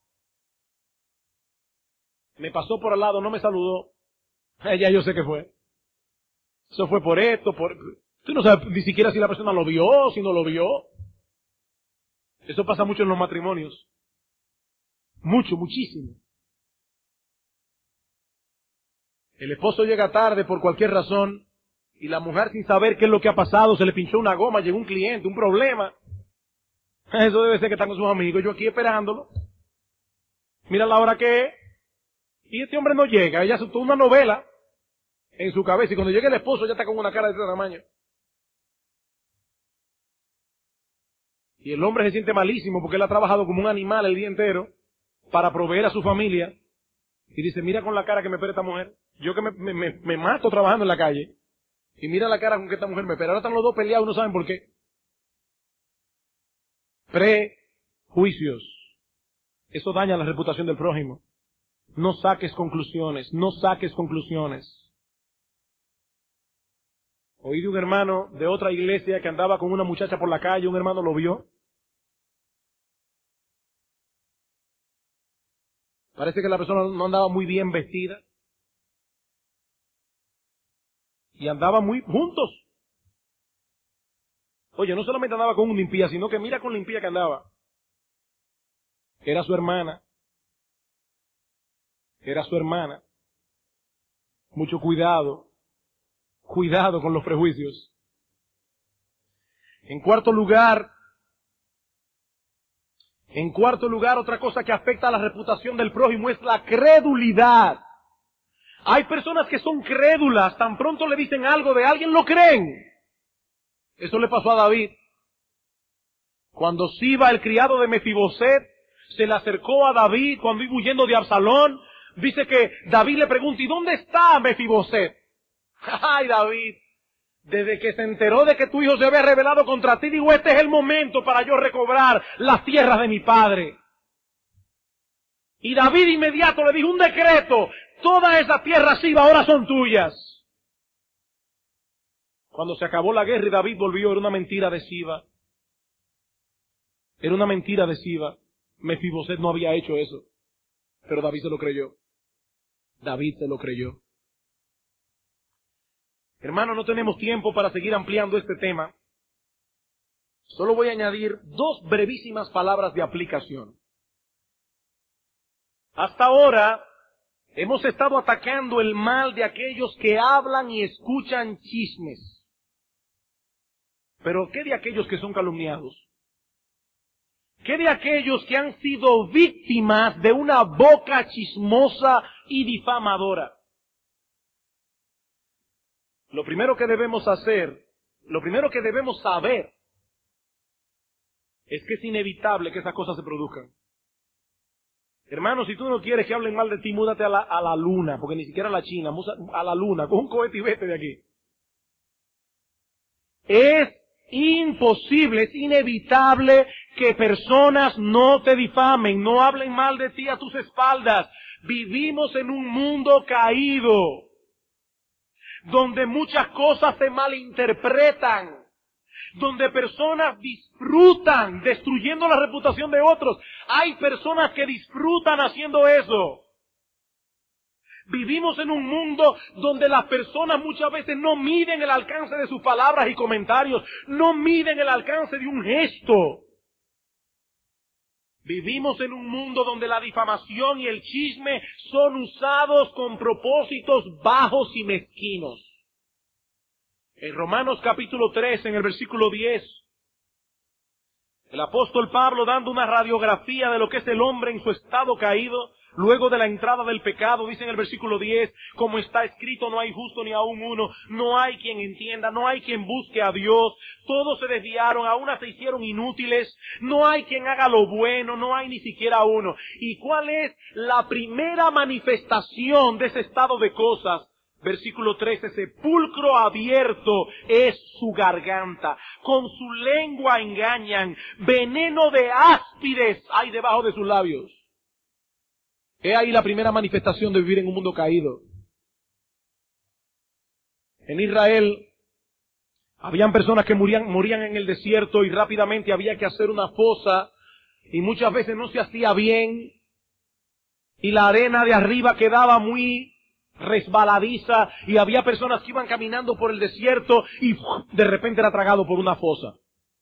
Me pasó por al lado, no me saludó. Eh, ya yo sé que fue. Eso fue por esto, por... Tú no sabes ni siquiera si la persona lo vio, si no lo vio. Eso pasa mucho en los matrimonios. Mucho, muchísimo. El esposo llega tarde por cualquier razón y la mujer, sin saber qué es lo que ha pasado, se le pinchó una goma, llegó un cliente, un problema. Eso debe ser que están con sus amigos, yo aquí esperándolo. Mira la hora que es. Y este hombre no llega, ella se tuvo una novela en su cabeza y cuando llega el esposo ya está con una cara de ese tamaño. Y el hombre se siente malísimo porque él ha trabajado como un animal el día entero para proveer a su familia. Y dice, mira con la cara que me espera esta mujer. Yo que me, me, me, me mato trabajando en la calle. Y mira la cara con que esta mujer me espera. Ahora están los dos peleados y no saben por qué. Prejuicios. Eso daña la reputación del prójimo. No saques conclusiones, no saques conclusiones. Oí de un hermano de otra iglesia que andaba con una muchacha por la calle, un hermano lo vio. Parece que la persona no andaba muy bien vestida. Y andaban muy juntos. Oye, no solamente andaba con una impía, sino que mira con la impía que andaba. Era su hermana. Era su hermana. Mucho cuidado. Cuidado con los prejuicios. En cuarto lugar, en cuarto lugar, otra cosa que afecta a la reputación del prójimo es la credulidad. Hay personas que son crédulas, tan pronto le dicen algo de alguien, lo creen. Eso le pasó a David. Cuando Siba, el criado de Mefiboset, se le acercó a David cuando iba huyendo de Absalón, dice que David le pregunta, ¿y dónde está Mefiboset? Ay, David, desde que se enteró de que tu hijo se había rebelado contra ti, digo, este es el momento para yo recobrar las tierras de mi padre. Y David inmediato le dijo un decreto, todas esas tierras Siba ahora son tuyas. Cuando se acabó la guerra y David volvió, era una mentira de Siba. Era una mentira de Siba. Mefiboset no había hecho eso. Pero David se lo creyó. David se lo creyó. Hermano, no tenemos tiempo para seguir ampliando este tema. Solo voy a añadir dos brevísimas palabras de aplicación. Hasta ahora hemos estado atacando el mal de aquellos que hablan y escuchan chismes. Pero ¿qué de aquellos que son calumniados? ¿Qué de aquellos que han sido víctimas de una boca chismosa y difamadora? Lo primero que debemos hacer, lo primero que debemos saber, es que es inevitable que esas cosas se produzcan. Hermano, si tú no quieres que hablen mal de ti, múdate a la, a la luna, porque ni siquiera a la China, a la luna, con un cohete y vete de aquí. Es imposible, es inevitable que personas no te difamen, no hablen mal de ti a tus espaldas. Vivimos en un mundo caído, donde muchas cosas se malinterpretan, donde personas disfrutan destruyendo la reputación de otros. Hay personas que disfrutan haciendo eso. Vivimos en un mundo donde las personas muchas veces no miden el alcance de sus palabras y comentarios, no miden el alcance de un gesto. Vivimos en un mundo donde la difamación y el chisme son usados con propósitos bajos y mezquinos. En Romanos capítulo tres, en el versículo diez, el apóstol Pablo, dando una radiografía de lo que es el hombre en su estado caído, luego de la entrada del pecado, dice en el versículo diez, como está escrito, no hay justo ni aun uno, no hay quien entienda, no hay quien busque a Dios, todos se desviaron, a una se hicieron inútiles, no hay quien haga lo bueno, no hay ni siquiera uno. ¿Y cuál es la primera manifestación de ese estado de cosas? Versículo trece, sepulcro abierto es su garganta, con su lengua engañan, veneno de áspides hay debajo de sus labios. He ahí la primera manifestación de vivir en un mundo caído. En Israel habían personas que morían, morían en el desierto y rápidamente había que hacer una fosa y muchas veces no se hacía bien y la arena de arriba quedaba muy resbaladiza y había personas que iban caminando por el desierto y ¡uf!, de repente era tragado por una fosa.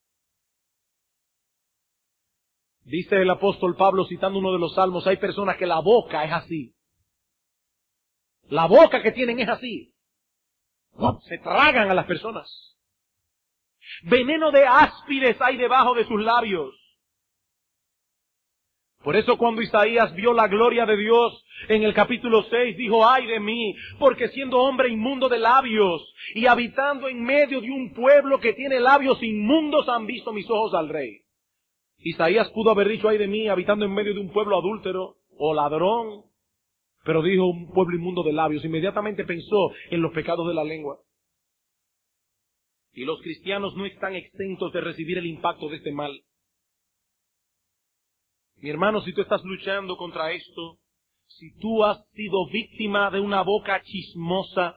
Dice el apóstol Pablo citando uno de los salmos, hay personas que la boca es así. La boca que tienen es así. Se tragan a las personas. Veneno de áspides hay debajo de sus labios. Por eso cuando Isaías vio la gloria de Dios en el capítulo seis, dijo, ay de mí, porque siendo hombre inmundo de labios y habitando en medio de un pueblo que tiene labios inmundos, han visto mis ojos al Rey. Isaías pudo haber dicho, ay de mí, habitando en medio de un pueblo adúltero o ladrón, pero dijo un pueblo inmundo de labios. Inmediatamente pensó en los pecados de la lengua. Y los cristianos no están exentos de recibir el impacto de este mal. Mi hermano, si tú estás luchando contra esto, si tú has sido víctima de una boca chismosa,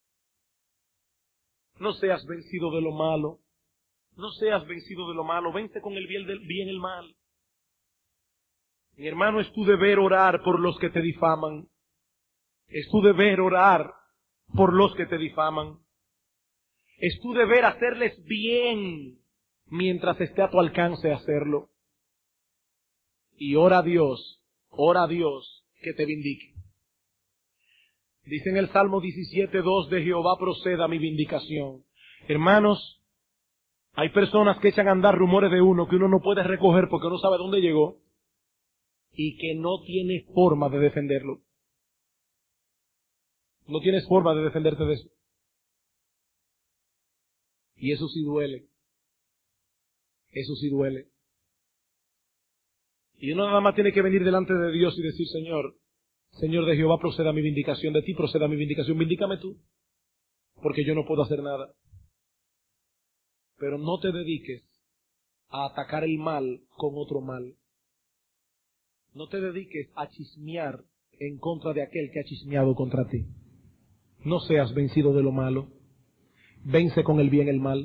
no seas vencido de lo malo. No seas vencido de lo malo. Vence con el bien, del, bien el mal. Mi hermano, es tu deber orar por los que te difaman. Es tu deber orar por los que te difaman. Es tu deber hacerles bien mientras esté a tu alcance hacerlo. Y ora a Dios, ora a Dios que te vindique. Dice en el Salmo diecisiete dos, de Jehová proceda mi vindicación. Hermanos, hay personas que echan a andar rumores de uno que uno no puede recoger porque no sabe dónde llegó y que no tiene forma de defenderlo. No tienes forma de defenderte de eso. Y eso sí duele. Eso sí duele. Y uno nada más tiene que venir delante de Dios y decir, Señor, Señor de Jehová, proceda mi vindicación, de ti proceda mi vindicación, vindícame tú, porque yo no puedo hacer nada. Pero no te dediques a atacar el mal con otro mal. No te dediques a chismear en contra de aquel que ha chismeado contra ti. No seas vencido de lo malo. Vence con el bien el mal.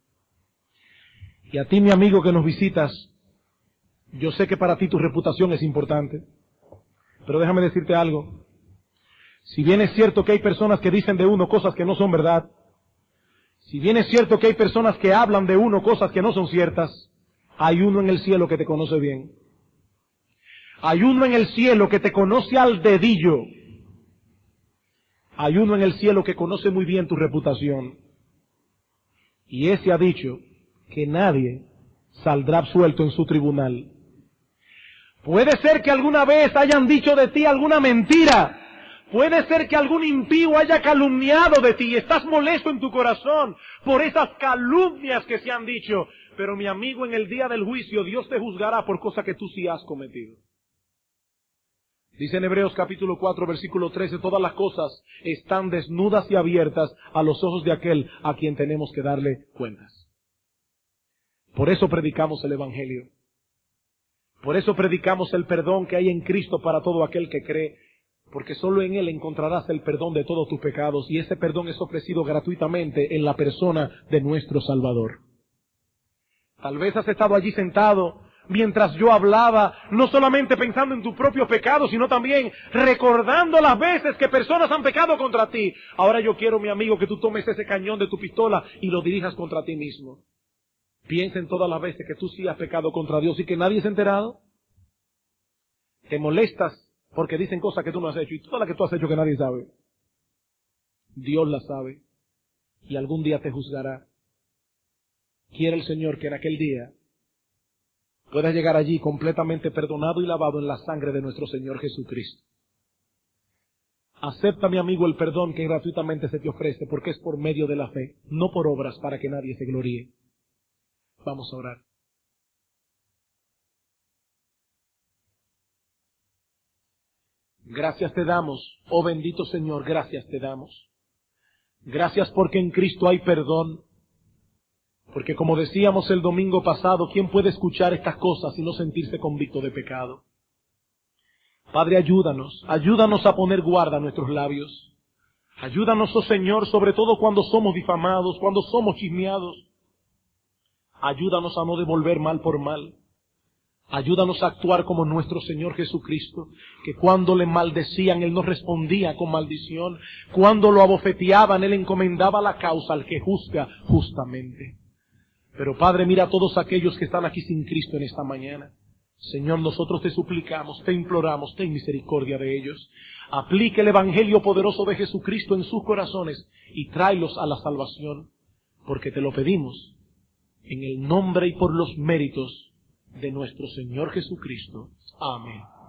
Y a ti, mi amigo que nos visitas, yo sé que para ti tu reputación es importante, pero déjame decirte algo. Si bien es cierto que hay personas que dicen de uno cosas que no son verdad, si bien es cierto que hay personas que hablan de uno cosas que no son ciertas, hay uno en el cielo que te conoce bien. Hay uno en el cielo que te conoce al dedillo. Hay uno en el cielo que conoce muy bien tu reputación. Y ese ha dicho que nadie saldrá absuelto en su tribunal. Puede ser que alguna vez hayan dicho de ti alguna mentira. Puede ser que algún impío haya calumniado de ti y estás molesto en tu corazón por esas calumnias que se han dicho. Pero mi amigo, en el día del juicio Dios te juzgará por cosas que tú sí has cometido. Dice en Hebreos capítulo cuatro, versículo trece, todas las cosas están desnudas y abiertas a los ojos de aquel a quien tenemos que darle cuentas. Por eso predicamos el Evangelio. Por eso predicamos el perdón que hay en Cristo para todo aquel que cree, porque solo en Él encontrarás el perdón de todos tus pecados y ese perdón es ofrecido gratuitamente en la persona de nuestro Salvador. Tal vez has estado allí sentado mientras yo hablaba, no solamente pensando en tus propios pecados, sino también recordando las veces que personas han pecado contra ti. Ahora yo quiero, mi amigo, que tú tomes ese cañón de tu pistola y lo dirijas contra ti mismo. Piensa en todas las veces que tú sí has pecado contra Dios y que nadie se ha enterado. Te molestas porque dicen cosas que tú no has hecho y todas las que tú has hecho que nadie sabe. Dios las sabe y algún día te juzgará. Quiere el Señor que en aquel día puedas llegar allí completamente perdonado y lavado en la sangre de nuestro Señor Jesucristo. Acepta, mi amigo, el perdón que gratuitamente se te ofrece porque es por medio de la fe, no por obras para que nadie se gloríe. Vamos a orar. Gracias te damos, oh bendito Señor, gracias te damos. Gracias porque en Cristo hay perdón. Porque como decíamos el domingo pasado, ¿quién puede escuchar estas cosas y no sentirse convicto de pecado? Padre, ayúdanos, ayúdanos a poner guarda a nuestros labios. Ayúdanos, oh Señor, sobre todo cuando somos difamados, cuando somos chismeados. Ayúdanos a no devolver mal por mal. Ayúdanos a actuar como nuestro Señor Jesucristo, que cuando le maldecían, Él no respondía con maldición. Cuando lo abofeteaban, Él encomendaba la causa al que juzga justamente. Pero Padre, mira a todos aquellos que están aquí sin Cristo en esta mañana. Señor, nosotros te suplicamos, te imploramos, ten misericordia de ellos. Aplique el Evangelio poderoso de Jesucristo en sus corazones y tráelos a la salvación, porque te lo pedimos en el nombre y por los méritos de nuestro Señor Jesucristo. Amén.